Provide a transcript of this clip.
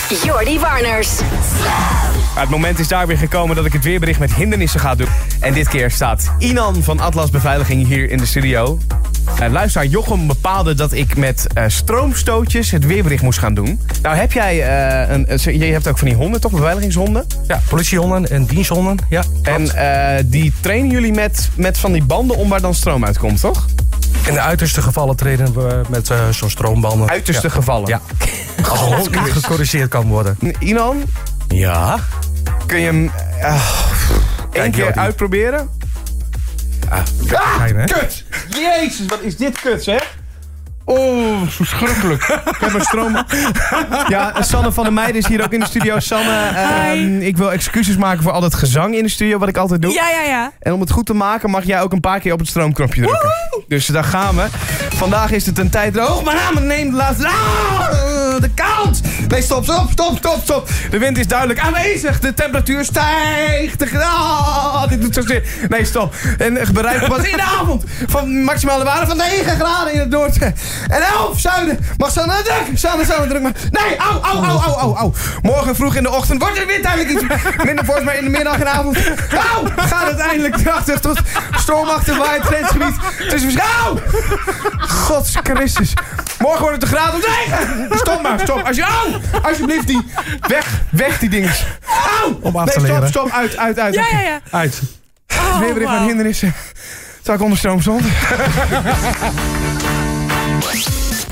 Jordi Warners. Het moment is daar weer gekomen dat ik het weerbericht met hindernissen ga doen. En dit keer staat Inan van Atlas Beveiliging hier in de studio. Luisteraar Jochem bepaalde dat ik met stroomstootjes het weerbericht moest gaan doen. Nou heb jij, je hebt ook van die honden toch, beveiligingshonden? Ja, politiehonden en diensthonden, ja. En die trainen jullie met van die banden om waar dan stroom uitkomt, toch? In de uiterste gevallen trainen we met zo'n stroombanden. Uiterste gevallen? Ja. Als een hond niet gecorrigeerd kan worden. Inan? Ja? Kun je hem één keer Jordi. uitproberen? Fijn, hè? Kut! Jezus, wat is dit kut, zeg? Oh, verschrikkelijk. Ik heb een stroom... Ja, Sanne van der Meijden is hier ook in de studio. Sanne, ik wil excuses maken voor al dat gezang in de studio, wat ik altijd doe. Ja. En om het goed te maken mag jij ook een paar keer op het stroomknopje drukken. Dus daar gaan we. Vandaag is het een tijd droog, maar neem de laatste... de koud! Nee, stop. De wind is duidelijk aanwezig. De temperatuur stijgt. Dit doet zo zin. Nee, stop. En bereikt pas in de avond van maximale waarde van 9 graden in het noorden. En 11 zuiden. Mag Sanne druk? Sanne druk maar. Nee, au. Morgen vroeg in de ochtend wordt de wind eigenlijk iets minder fors, maar in de middag en avond. Gaat het eindelijk krachtig tot stormachtig waait grensgebied. Het is verschouw. Gods Christus. Morgen wordt het een graad of 9. Stop. Alsjeblieft die. Weg die dinges. Om af te leren. Stop. Uit. Ja. Uit. Weerbericht met hindernissen. Zou ik onder stroom stond.